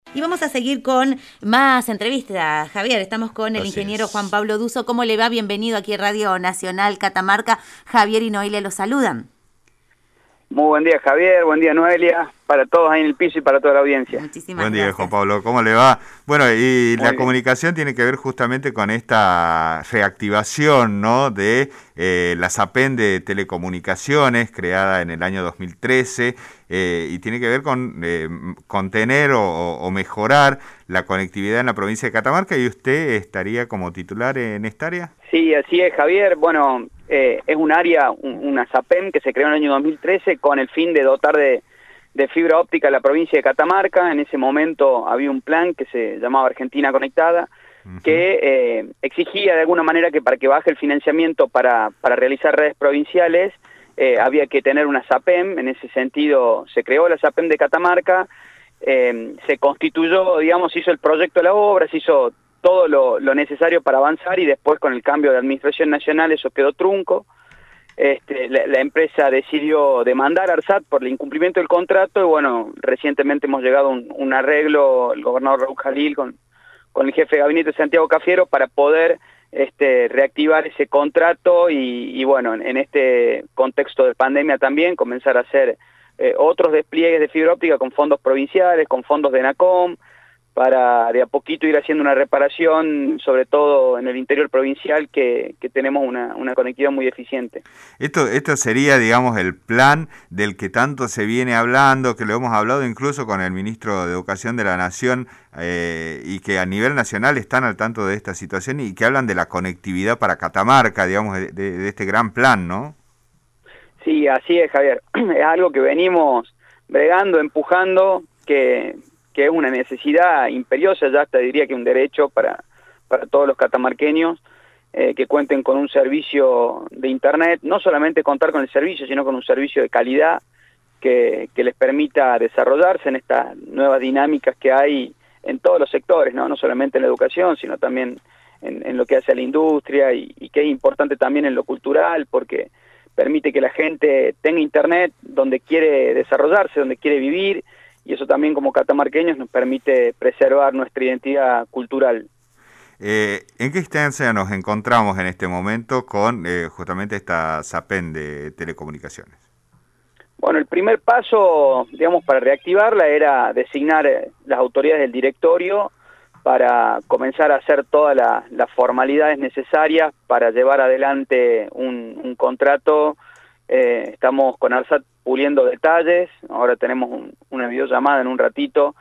Y vamos a seguir con más entrevistas. Javier, estamos con el ingeniero Juan Pablo Duso. ¿Cómo le va? Bienvenido aquí a Radio Nacional Catamarca. Javier y Noelia lo saludan. Muy buen día, Javier. Buen día, Noelia. Para todos ahí en el piso y para toda la audiencia. Muchísimas Buen día, gracias. Juan Pablo. ¿Cómo le va? Bueno, y Muy la bien. comunicación tiene que ver justamente con esta reactivación, ¿no?, de la SAPEN de Telecomunicaciones, creada en el año 2013, y tiene que ver con contener o mejorar la conectividad en la provincia de Catamarca, y usted estaría como titular en esta área. Sí, así es, Javier. Bueno, es un área, una SAPEM que se creó en el año 2013 con el fin de dotar de fibra óptica a la provincia de Catamarca. En ese momento había un plan que se llamaba Argentina Conectada, que exigía de alguna manera que para que baje el financiamiento para realizar redes provinciales, había que tener una SAPEM. En ese sentido se creó la SAPEM de Catamarca, se constituyó, digamos, se hizo el proyecto de la obra, se hizo todo lo necesario para avanzar, y después con el cambio de administración nacional eso quedó trunco. La empresa decidió demandar a ARSAT por el incumplimiento del contrato, y bueno, recientemente hemos llegado a un arreglo, el gobernador Raúl Jalil con el jefe de gabinete Santiago Cafiero, para poder reactivar ese contrato y bueno, en este contexto de pandemia también comenzar a hacer otros despliegues de fibra óptica con fondos provinciales, con fondos de ENACOM, para de a poquito ir haciendo una reparación, sobre todo en el interior provincial, que tenemos una conectividad muy deficiente. Esto sería, digamos, el plan del que tanto se viene hablando, que lo hemos hablado incluso con el ministro de Educación de la Nación, y que a nivel nacional están al tanto de esta situación y que hablan de la conectividad para Catamarca, digamos, de este gran plan, ¿no? Sí, así es, Javier. Es algo que venimos bregando, empujando, que es una necesidad imperiosa, ya hasta diría que un derecho para todos los catamarqueños, que cuenten con un servicio de internet, no solamente contar con el servicio, sino con un servicio de calidad que les permita desarrollarse en estas nuevas dinámicas que hay en todos los sectores, no solamente en la educación, sino también en lo que hace a la industria, y que es importante también en lo cultural, porque permite que la gente tenga internet donde quiere desarrollarse, donde quiere vivir, y eso también como catamarqueños nos permite preservar nuestra identidad cultural. ¿En qué instancia nos encontramos en este momento con justamente esta SAPEN de Telecomunicaciones? Bueno, el primer paso, digamos, para reactivarla era designar las autoridades del directorio para comenzar a hacer todas las formalidades necesarias para llevar adelante un contrato. Estamos con ARSAT puliendo detalles. Ahora tenemos una videollamada en un ratito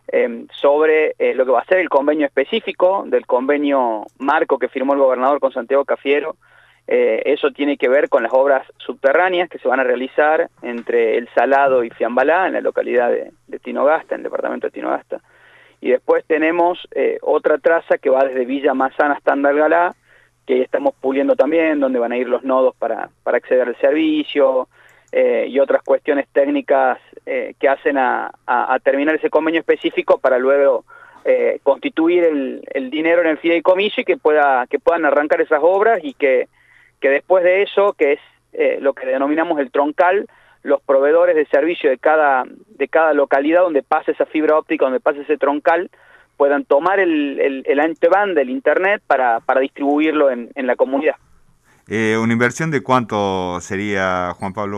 sobre lo que va a ser el convenio específico del convenio marco que firmó el gobernador con Santiago Cafiero. Eso tiene que ver con las obras subterráneas que se van a realizar entre El Salado y Fiambalá, en la localidad de Tinogasta, en el departamento de Tinogasta. Y después tenemos otra traza que va desde Villa Mazán hasta Andalgalá, que estamos puliendo también, donde van a ir los nodos para acceder al servicio, y otras cuestiones técnicas que hacen a terminar ese convenio específico para luego constituir el dinero en el fideicomiso, y que puedan arrancar esas obras, y que después de eso, que es lo que denominamos el troncal, los proveedores de servicio de cada localidad donde pase esa fibra óptica, donde pase ese troncal, puedan tomar el ancho banda del internet para distribuirlo en la comunidad. ¿Una inversión de cuánto sería, Juan Pablo?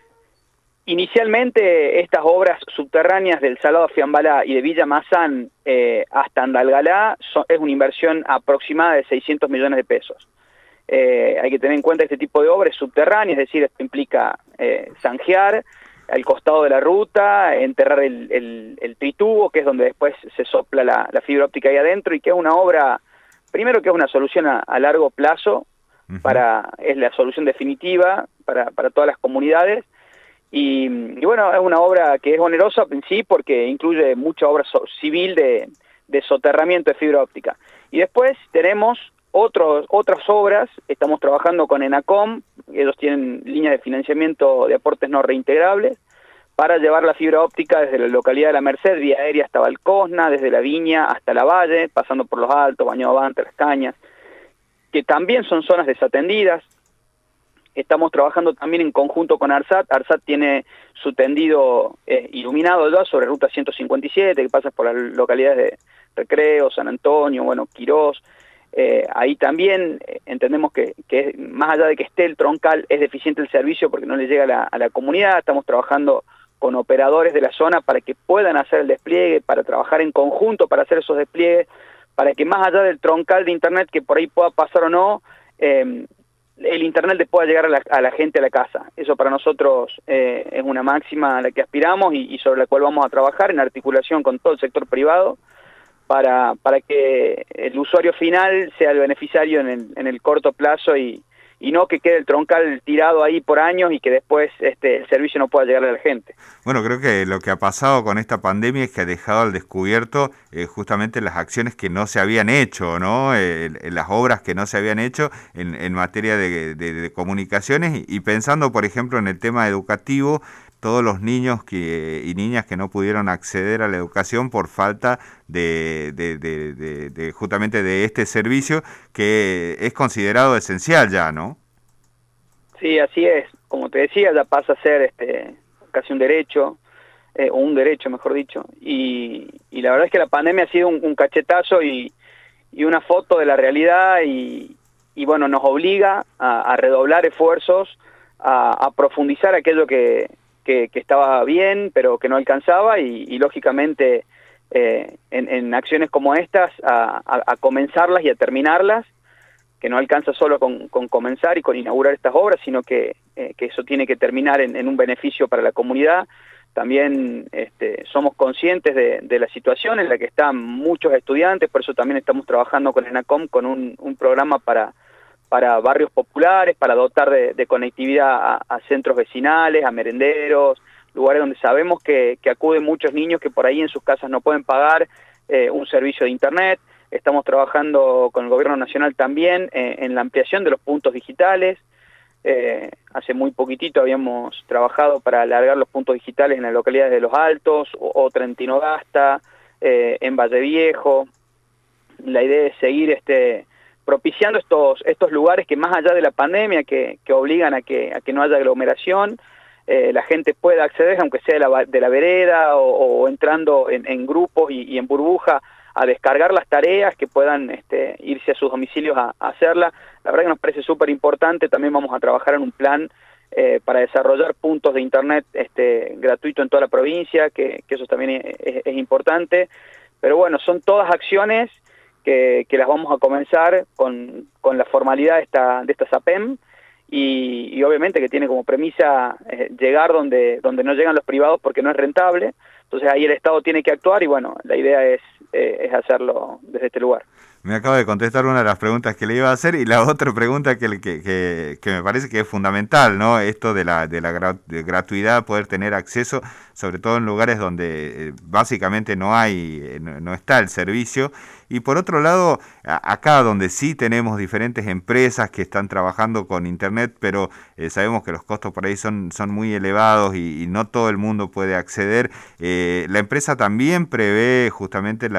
Inicialmente estas obras subterráneas del Salado a Fiambalá y de Villa Mazán hasta Andalgalá es una inversión aproximada de 600 millones de pesos. Hay que tener en cuenta este tipo de obras subterráneas, es decir, esto implica zanjear al costado de la ruta, enterrar el tritubo, que es donde después se sopla la fibra óptica ahí adentro, y que es una obra, primero que es una solución a largo plazo, es la solución definitiva para todas las comunidades, y bueno, es una obra que es onerosa en sí, porque incluye mucha obra civil de soterramiento de fibra óptica. Y después tenemos otras obras. Estamos trabajando con ENACOM, ellos tienen líneas de financiamiento de aportes no reintegrables, para llevar la fibra óptica desde la localidad de La Merced, vía aérea hasta Valcosna, desde La Viña hasta La Valle, pasando por Los Altos, Baño Avante, Las Cañas, que también son zonas desatendidas. Estamos trabajando también en conjunto con ARSAT. ARSAT tiene su tendido iluminado ya sobre Ruta 157, que pasa por las localidades de Recreo, San Antonio, bueno, Quirós. Ahí también entendemos que más allá de que esté el troncal, es deficiente el servicio porque no le llega a la comunidad. Estamos trabajando con operadores de la zona para que puedan hacer el despliegue, para trabajar en conjunto para hacer esos despliegues, para que más allá del troncal de internet que por ahí pueda pasar o no, el internet le pueda llegar a la gente a la casa. Eso para nosotros es una máxima a la que aspiramos y sobre la cual vamos a trabajar en articulación con todo el sector privado para que el usuario final sea el beneficiario en el corto plazo y no que quede el troncal tirado ahí por años y que después el servicio no pueda llegar a la gente. Bueno, creo que lo que ha pasado con esta pandemia es que ha dejado al descubierto justamente las acciones que no se habían hecho, ¿no? Las obras que no se habían hecho en materia de comunicaciones y pensando, por ejemplo, en el tema educativo, todos los niños y niñas que no pudieron acceder a la educación por falta de justamente de este servicio que es considerado esencial ya, ¿no? Sí, así es. Como te decía, ya pasa a ser casi un derecho, o un derecho, mejor dicho. Y la verdad es que la pandemia ha sido un cachetazo y una foto de la realidad y bueno, nos obliga a redoblar esfuerzos, a profundizar aquello que estaba bien, pero que no alcanzaba y lógicamente en acciones como estas a comenzarlas y a terminarlas, que no alcanza solo con comenzar y con inaugurar estas obras, sino que eso tiene que terminar en un beneficio para la comunidad. También somos conscientes de la situación en la que están muchos estudiantes, por eso también estamos trabajando con ENACOM con un programa para barrios populares, para dotar de conectividad a centros vecinales, a merenderos, lugares donde sabemos que acuden muchos niños que por ahí en sus casas no pueden pagar un servicio de internet. Estamos trabajando con el gobierno nacional también en la ampliación de los puntos digitales. Hace muy poquitito habíamos trabajado para alargar los puntos digitales en las localidades de Los Altos, otra en Tinogasta, en Valle Viejo. La idea es seguir propiciando estos lugares que más allá de la pandemia que obligan a que no haya aglomeración, la gente pueda acceder, aunque sea de la vereda o entrando en grupos y en burbuja, a descargar las tareas, que puedan irse a sus domicilios a hacerla. La verdad que nos parece súper importante. También vamos a trabajar en un plan para desarrollar puntos de internet gratuito en toda la provincia, que eso también es importante. Pero bueno, son todas acciones que las vamos a comenzar con la formalidad de esta SAPEM y obviamente que tiene como premisa llegar donde no llegan los privados porque no es rentable. Entonces ahí el Estado tiene que actuar y bueno, la idea es hacerlo desde este lugar. Me acaba de contestar una de las preguntas que le iba a hacer y la otra pregunta que me parece que es fundamental, ¿no? Esto de la gratuidad, poder tener acceso, sobre todo en lugares donde básicamente no está el servicio. Y por otro lado, acá donde sí tenemos diferentes empresas que están trabajando con internet, pero sabemos que los costos por ahí son muy elevados y no todo el mundo puede acceder. La empresa también prevé justamente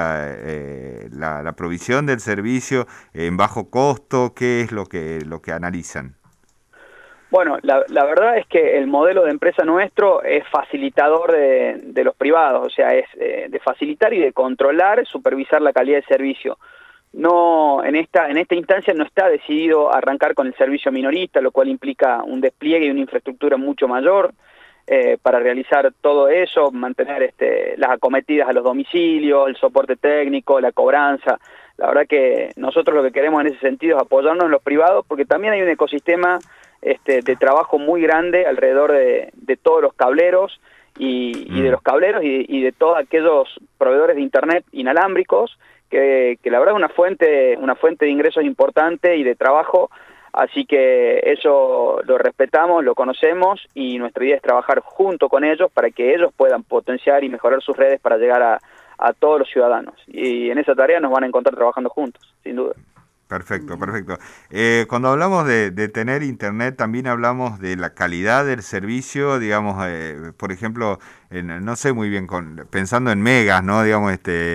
la provisión del servicio en bajo costo. ¿Qué es lo que analizan? Bueno, la verdad es que el modelo de empresa nuestro es facilitador de los privados, o sea, es de facilitar y de controlar, supervisar la calidad de servicio. No, en esta instancia no está decidido arrancar con el servicio minorista, lo cual implica un despliegue y una infraestructura mucho mayor para realizar todo eso, mantener las acometidas a los domicilios, el soporte técnico, la cobranza. La verdad que nosotros lo que queremos en ese sentido es apoyarnos en los privados, porque también hay un ecosistema de trabajo muy grande alrededor de todos los cableros y de los cableros y de todos aquellos proveedores de internet inalámbricos que la verdad es una fuente de ingresos importante y de trabajo, así que eso lo respetamos, lo conocemos y nuestra idea es trabajar junto con ellos para que ellos puedan potenciar y mejorar sus redes para llegar a todos los ciudadanos, y en esa tarea nos van a encontrar trabajando juntos, sin duda. Perfecto, perfecto. Cuando hablamos de tener internet, también hablamos de la calidad del servicio, digamos, por ejemplo, no sé muy bien, pensando en megas, ¿no? Digamos,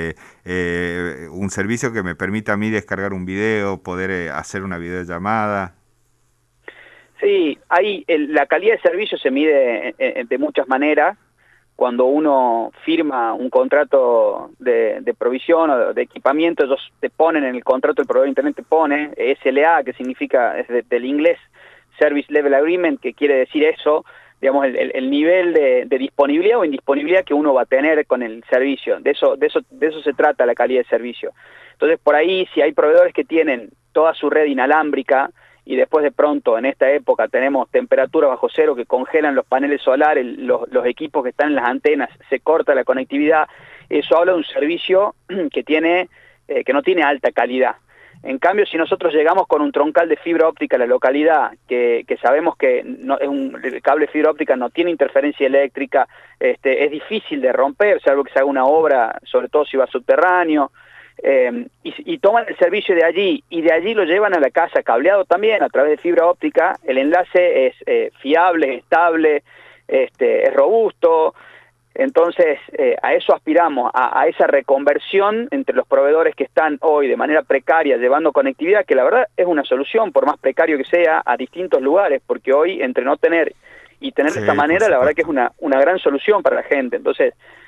un servicio que me permita a mí descargar un video, poder hacer una videollamada. Sí, la calidad de servicio se mide de muchas maneras. Cuando uno firma un contrato de provisión o de equipamiento, ellos te ponen en el contrato, el proveedor de internet te pone SLA, que significa, es del inglés, Service Level Agreement, que quiere decir eso, digamos, el nivel de disponibilidad o indisponibilidad que uno va a tener con el servicio. De eso se trata la calidad de servicio. Entonces, por ahí, si hay proveedores que tienen toda su red inalámbrica, y después de pronto en esta época tenemos temperaturas bajo cero que congelan los paneles solares, los equipos que están en las antenas, se corta la conectividad, eso habla de un servicio que no tiene alta calidad. En cambio, si nosotros llegamos con un troncal de fibra óptica a la localidad, que sabemos que el cable de fibra óptica no tiene interferencia eléctrica, es difícil de romper, salvo que se haga una obra, sobre todo si va subterráneo, y toman el servicio de allí y de allí lo llevan a la casa cableado también a través de fibra óptica. El enlace es fiable, es estable, es robusto. Entonces a eso aspiramos, a esa reconversión entre los proveedores que están hoy de manera precaria llevando conectividad, que la verdad es una solución, por más precario que sea, a distintos lugares, porque hoy entre no tener y tener de esta manera, la verdad que es una gran solución para la gente. Entonces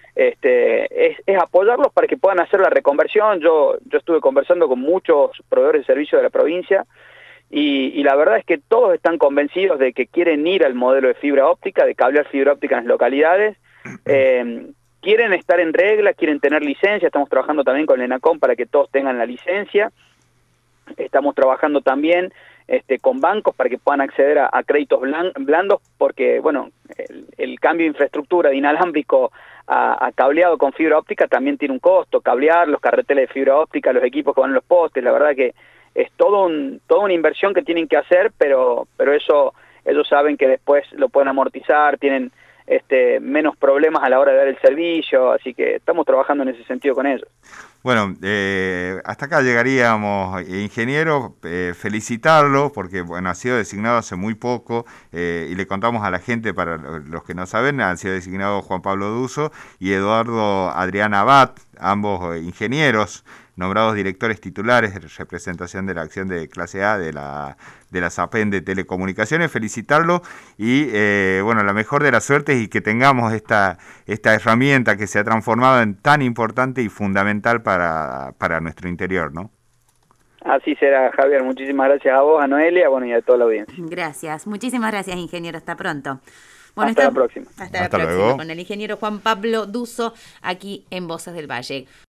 es apoyarlos para que puedan hacer la reconversión. Yo estuve conversando con muchos proveedores de servicios de la provincia y la verdad es que todos están convencidos de que quieren ir al modelo de fibra óptica, de cablear fibra óptica en las localidades. Quieren estar en regla, quieren tener licencia. Estamos trabajando también con el ENACOM para que todos tengan la licencia. Estamos trabajando también con bancos para que puedan acceder a créditos blandos, porque bueno, el cambio de infraestructura de inalámbrico a cableado con fibra óptica también tiene un costo. Cablear los carreteles de fibra óptica, los equipos que van en los postes, la verdad que es toda una inversión que tienen que hacer, pero eso ellos saben que después lo pueden amortizar, tienen menos problemas a la hora de dar el servicio, así que estamos trabajando en ese sentido con ellos. Bueno, hasta acá llegaríamos, ingeniero, felicitarlo porque bueno, ha sido designado hace muy poco y le contamos a la gente, para los que no saben, han sido designados Juan Pablo Duso y Eduardo Adrián Abad, ambos ingenieros, nombrados directores titulares de representación de la acción de clase A de la SAPEN de Telecomunicaciones. Felicitarlo y bueno, la mejor de las suertes y que tengamos esta herramienta que se ha transformado en tan importante y fundamental para nuestro interior, ¿no? Así será, Javier. Muchísimas gracias a vos, a Noelia, bueno, y a toda la audiencia. Gracias. Muchísimas gracias, ingeniero. Hasta pronto. Bueno, hasta la próxima. Hasta la próxima. Con el ingeniero Juan Pablo Duso aquí en Voces del Valle.